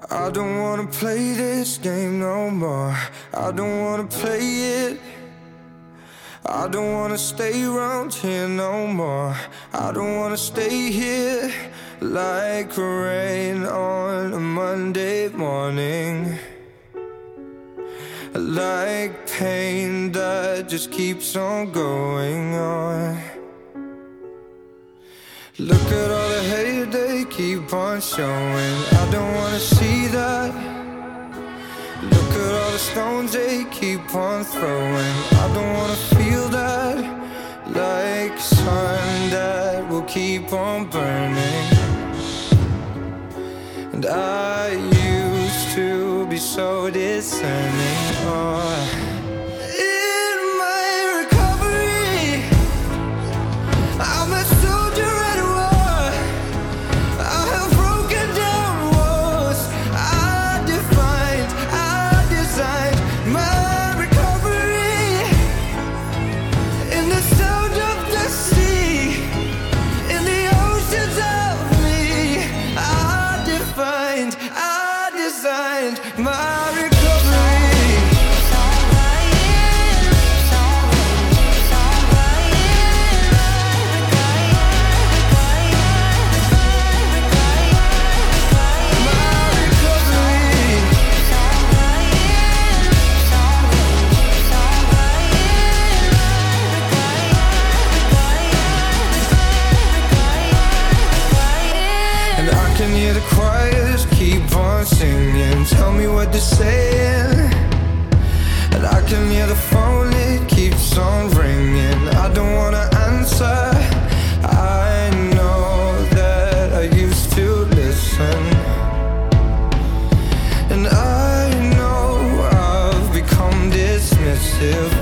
I don't wanna play this game no more. I don't wanna play it. I don't wanna stay around here no more. I don't wanna stay here like rain on a Monday morning, like pain that just keeps on going on. Look at all the hate they keep on showing. I don't wanna see that. Look at all the stones they keep on throwing. I don't wanna feel that, like sun that will keep on burning. And I used to be so discerning. In my recovery, I'm a soldier at war. I have broken down walls. I designed my recovery. In the sound of the sea, in the oceans of me, I designed my recovery. I can hear the choirs keep on singing, tell me what they're saying. And I can hear the phone, it keeps on ringing. I don't wanna answer. I know that I used to listen, and I know I've become dismissive.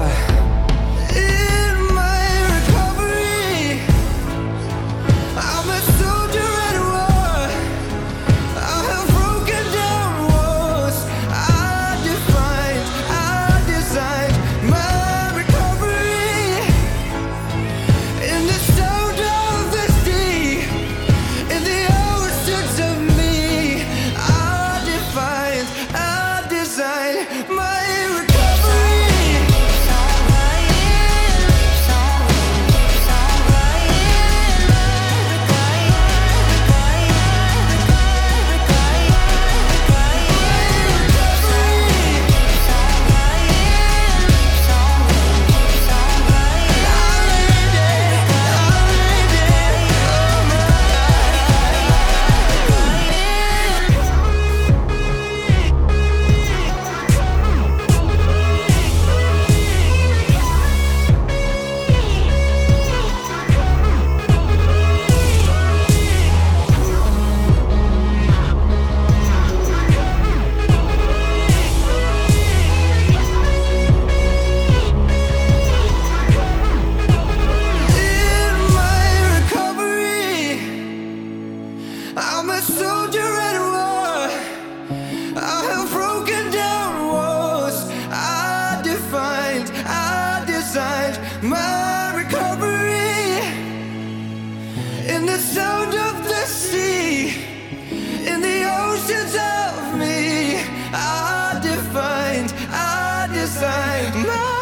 In my recovery, I'm a soldier at war. I have broken down walls. I designed my recovery. In the sound of the sea, in the oceans of me, I designed my recovery. I'm a soldier at war. I have broken down walls. I designed my recovery. In the sound of the sea, in the oceans of me, I designed my